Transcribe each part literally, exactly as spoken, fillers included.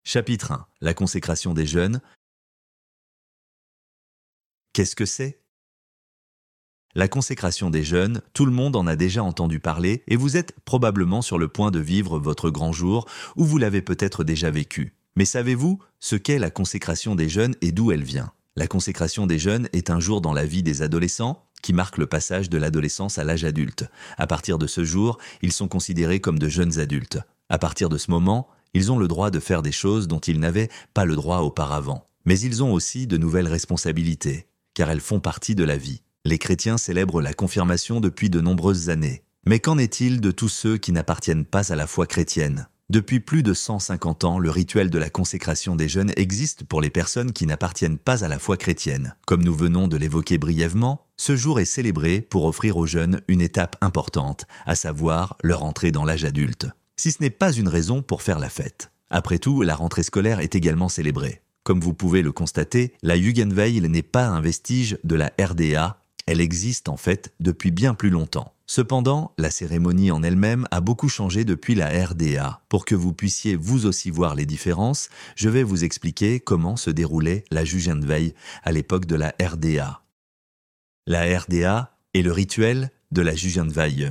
Chapitre un. La consécration des jeunes. Qu'est-ce que c'est? La consécration des jeunes, tout le monde en a déjà entendu parler et vous êtes probablement sur le point de vivre votre grand jour ou vous l'avez peut-être déjà vécu. Mais savez-vous ce qu'est la consécration des jeunes et d'où elle vient? La consécration des jeunes est un jour dans la vie des adolescents qui marque le passage de l'adolescence à l'âge adulte. À partir de ce jour, ils sont considérés comme de jeunes adultes. À partir de ce moment, ils ont le droit de faire des choses dont ils n'avaient pas le droit auparavant. Mais ils ont aussi de nouvelles responsabilités, car elles font partie de la vie. Les chrétiens célèbrent la confirmation depuis de nombreuses années. Mais qu'en est-il de tous ceux qui n'appartiennent pas à la foi chrétienne? Depuis plus de cent cinquante ans, le rituel de la consécration des jeunes existe pour les personnes qui n'appartiennent pas à la foi chrétienne. Comme nous venons de l'évoquer brièvement, ce jour est célébré pour offrir aux jeunes une étape importante, à savoir leur entrée dans l'âge adulte. Si ce n'est pas une raison pour faire la fête. Après tout, la rentrée scolaire est également célébrée. Comme vous pouvez le constater, la Jugendweihe n'est pas un vestige de la R D A, elle existe en fait depuis bien plus longtemps. Cependant, la cérémonie en elle-même a beaucoup changé depuis la R D A. Pour que vous puissiez vous aussi voir les différences, je vais vous expliquer comment se déroulait la Jugendweihe à l'époque de la R D A. La R D A est le rituel de la Jugendweihe.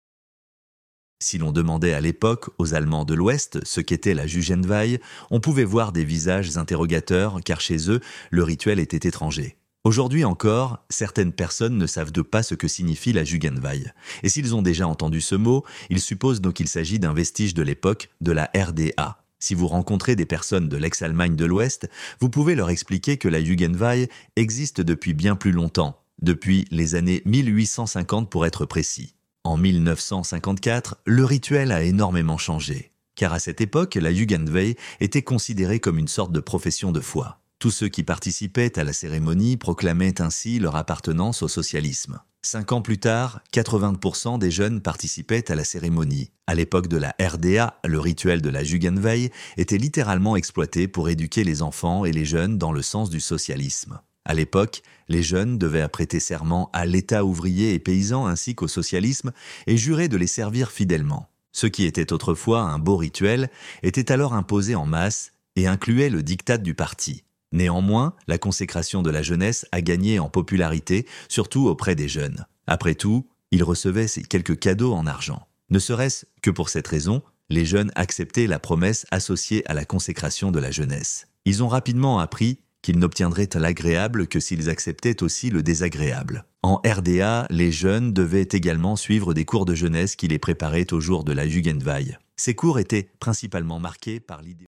Si l'on demandait à l'époque aux Allemands de l'Ouest ce qu'était la Jugendweihe, on pouvait voir des visages interrogateurs car chez eux, le rituel était étranger. Aujourd'hui encore, certaines personnes ne savent pas ce que signifie la Jugendweihe. Et s'ils ont déjà entendu ce mot, ils supposent donc qu'il s'agit d'un vestige de l'époque de la R D A. Si vous rencontrez des personnes de l'ex-Allemagne de l'Ouest, vous pouvez leur expliquer que la Jugendweihe existe depuis bien plus longtemps, depuis les années mille huit cent cinquante pour être précis. En mille neuf cent cinquante-quatre, le rituel a énormément changé, car à cette époque, la Jugendweihe était considérée comme une sorte de profession de foi. Tous ceux qui participaient à la cérémonie proclamaient ainsi leur appartenance au socialisme. Cinq ans plus tard, quatre-vingts pour cent des jeunes participaient à la cérémonie. À l'époque de la R D A, le rituel de la Jugendweihe était littéralement exploité pour éduquer les enfants et les jeunes dans le sens du socialisme. À l'époque, les jeunes devaient prêter serment à l'État ouvrier et paysan ainsi qu'au socialisme et jurer de les servir fidèlement. Ce qui était autrefois un beau rituel était alors imposé en masse et incluait le diktat du parti. Néanmoins, la consécration de la jeunesse a gagné en popularité, surtout auprès des jeunes. Après tout, ils recevaient ces quelques cadeaux en argent. Ne serait-ce que pour cette raison, les jeunes acceptaient la promesse associée à la consécration de la jeunesse. Ils ont rapidement appris qu'ils n'obtiendraient l'agréable que s'ils acceptaient aussi le désagréable. En R D A, les jeunes devaient également suivre des cours de jeunesse qui les préparaient au jour de la Jugendweihe. Ces cours étaient principalement marqués par l'idée